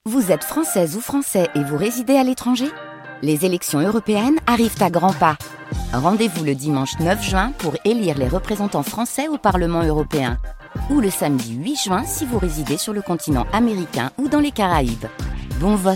Vous êtes française ou français et vous résidez à l'étranger ? Les élections européennes arrivent à grands pas. Rendez-vous le dimanche 9 juin pour élire les représentants français au Parlement européen. Ou le samedi 8 juin si vous résidez sur le continent américain ou dans les Caraïbes. Bon vote!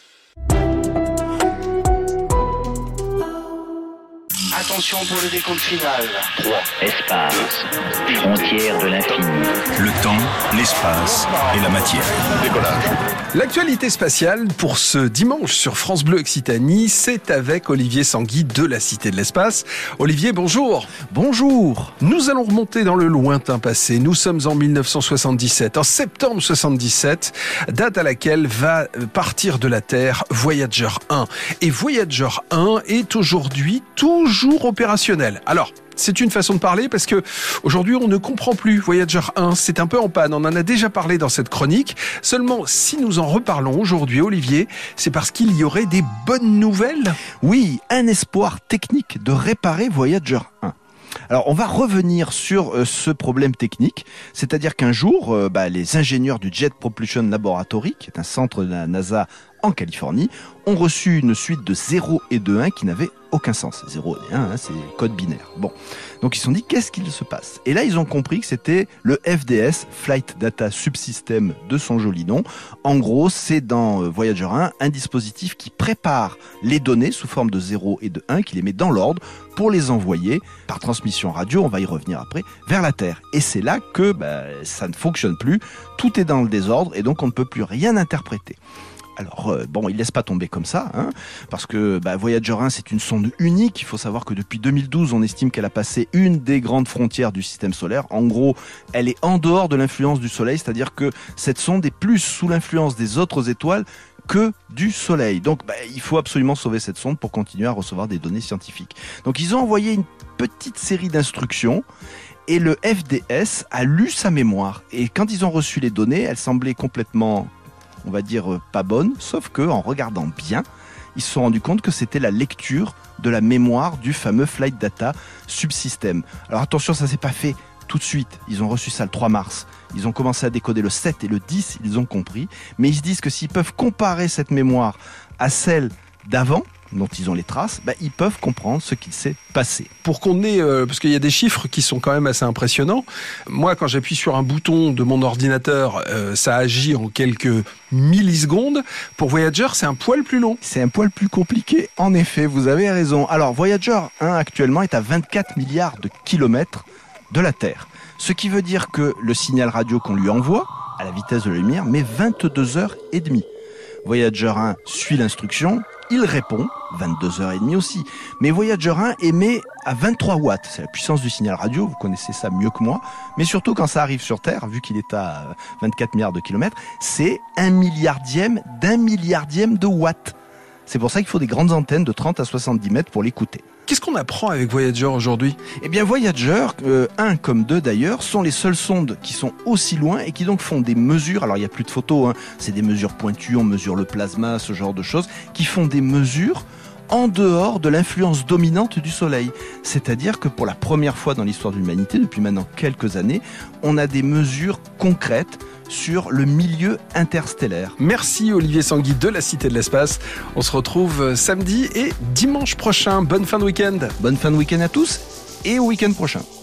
Attention pour le décompte final. 3. Espace. Frontière de l'infini. Le temps, l'espace et la matière. Décollage. L'actualité spatiale pour ce dimanche sur France Bleu Occitanie, c'est avec Olivier Sanguy de la Cité de l'Espace. Olivier, bonjour. Bonjour. Nous allons remonter dans le lointain passé. Nous sommes en 1977, en septembre 77, date à laquelle va partir de la Terre Voyager 1. Et Voyager 1 est aujourd'hui toujours opérationnel. Alors, c'est une façon de parler parce que aujourd'hui on ne comprend plus Voyager 1, c'est un peu en panne, on en a déjà parlé dans cette chronique. Seulement, si nous en reparlons aujourd'hui, Olivier, c'est parce qu'il y aurait des bonnes nouvelles. Oui, un espoir technique de réparer Voyager 1. Alors, on va revenir sur ce problème technique, c'est-à-dire qu'un jour, les ingénieurs du Jet Propulsion Laboratory, qui est un centre de la NASA en Californie, ont reçu une suite de 0 et de 1 qui n'avait aucun sens. 0 et 1, c'est code binaire. Bon, donc ils se sont dit, qu'est-ce qu'il se passe ? Et là, ils ont compris que c'était le FDS, Flight Data Subsystem de son joli nom. En gros, c'est dans Voyager 1, un dispositif qui prépare les données sous forme de 0 et de 1, qui les met dans l'ordre pour les envoyer par transmission radio, on va y revenir après, vers la Terre. Et c'est là que ça ne fonctionne plus, tout est dans le désordre et donc on ne peut plus rien interpréter. Alors, il laisse pas tomber comme ça, parce que Voyager 1, c'est une sonde unique. Il faut savoir que depuis 2012, on estime qu'elle a passé une des grandes frontières du système solaire. En gros, elle est en dehors de l'influence du Soleil, c'est-à-dire que cette sonde est plus sous l'influence des autres étoiles que du Soleil. Donc, il faut absolument sauver cette sonde pour continuer à recevoir des données scientifiques. Donc, ils ont envoyé une petite série d'instructions. Et le FDS a lu sa mémoire. Et quand ils ont reçu les données, elles semblaient complètement, on va dire, pas bonne, sauf que en regardant bien, ils se sont rendus compte que c'était la lecture de la mémoire du fameux Flight Data Subsystem. Alors attention, ça s'est pas fait tout de suite. Ils ont reçu ça le 3 mars. Ils ont commencé à décoder le 7 et le 10, ils ont compris. Mais ils se disent que s'ils peuvent comparer cette mémoire à celle d'avant, dont ils ont les traces, ils peuvent comprendre ce qu'il s'est passé. Pour qu'on ait, parce qu'il y a des chiffres qui sont quand même assez impressionnants. Moi, quand j'appuie sur un bouton de mon ordinateur, ça agit en quelques millisecondes. Pour Voyager, c'est un poil plus long. C'est un poil plus compliqué. En effet, vous avez raison. Alors, Voyager 1 actuellement est à 24 milliards de kilomètres de la Terre. Ce qui veut dire que le signal radio qu'on lui envoie, à la vitesse de la lumière, met 22h30. Voyager 1 suit l'instruction, il répond, 22h30 aussi. Mais Voyager 1 émet à 23 watts. C'est la puissance du signal radio, vous connaissez ça mieux que moi. Mais surtout quand ça arrive sur Terre, vu qu'il est à 24 milliards de kilomètres, c'est 1/1000 d'un milliardième de watts. C'est pour ça qu'il faut des grandes antennes de 30 à 70 mètres pour l'écouter. Qu'est-ce qu'on apprend avec Voyager aujourd'hui ? Eh bien, Voyager, 1 comme 2 d'ailleurs, sont les seules sondes qui sont aussi loin et qui donc font des mesures. Alors, il n'y a plus de photos, c'est des mesures pointues, on mesure le plasma, ce genre de choses, qui font des mesures en dehors de l'influence dominante du Soleil. C'est-à-dire que pour la première fois dans l'histoire de l'humanité, depuis maintenant quelques années, on a des mesures concrètes sur le milieu interstellaire. Merci Olivier Sanguy de la Cité de l'Espace. On se retrouve samedi et dimanche prochain. Bonne fin de week-end. Bonne fin de week-end à tous et au week-end prochain.